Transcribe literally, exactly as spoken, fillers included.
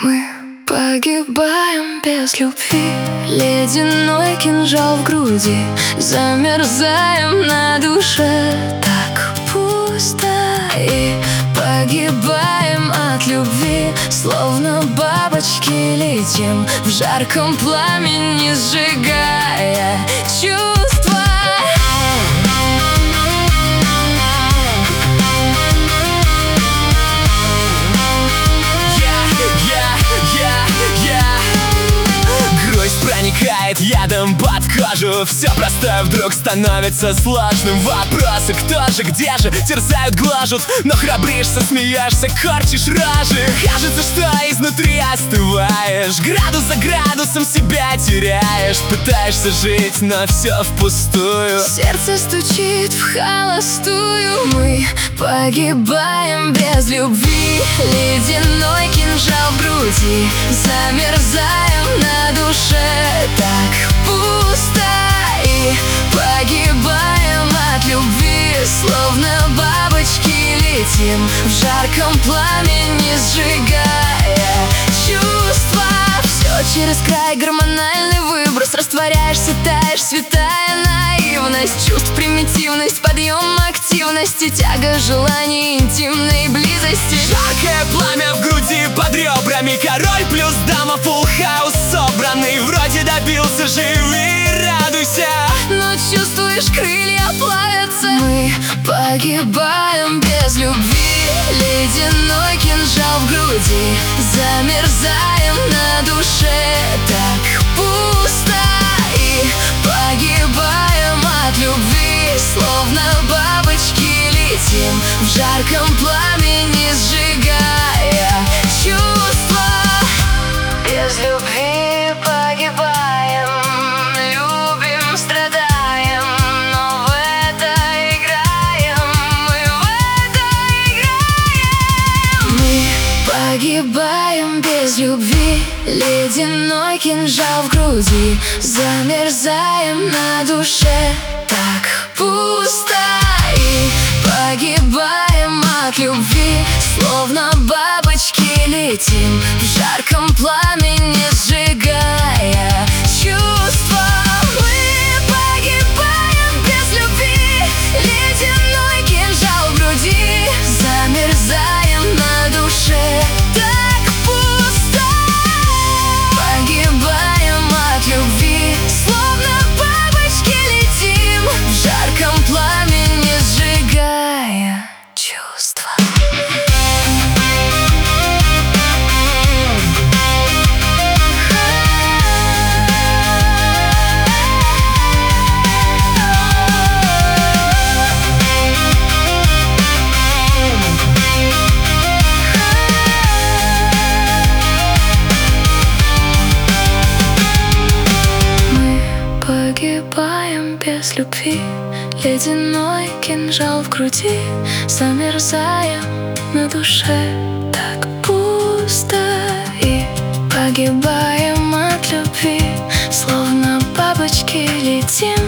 Мы погибаем без любви, ледяной кинжал в груди, замерзаем на душе, так пусто. И погибаем от любви, словно бабочки летим в жарком пламени, сжигая чувства. Проникает ядом под кожу. Все простое вдруг становится сложным. Вопросы: кто же, где же, терзают, гложут. Но храбришься, смеешься, корчишь рожи. Кажется, что изнутри остываешь, градус за градусом себя теряешь. Пытаешься жить, но все впустую. Сердце стучит в холостую. Мы погибаем без любви, ледяной кинжал в груди, замерзаем на душе, так пусто. И погибаем от любви, словно бабочки летим в жарком пламени, сжигая чувства. Все через край, гормональный выброс. Растворяешься, таешь, святая наивность чувств, примитивность, подъем активности, тяга желаний, интимной близости. Жаркое пламя в груди под ребрами, король плюс дама, фулл хаус собранный. Вроде добился, живи, радуйся, но чувствуешь, крылья плавятся. Мы погибаем без любви, ледяной кинжал в груди, замерзаем на душе, так пусто. И погибаем от любви, словно бабочки летим в жарком пламени, сжигая чувства. Без любви погибаем, любим, страдаем, но в это играем, мы в это играем. Мы погибаем без любви, ледяной кинжал в груди, замерзаем на душе, так пусто. И погибаем от любви, словно бабочки летим в жарком пламени, сжигая чувства. Мы погибаем без любви, ледяной кинжал в груди, замерзаем на душе, так пусто. Погибаем от любви, словно бабочки летим в жарком пламени, сжигая чувства. Погибаем без любви, ледяной кинжал в груди, замерзаем на душе, так пусто. И погибаем от любви, словно бабочки летим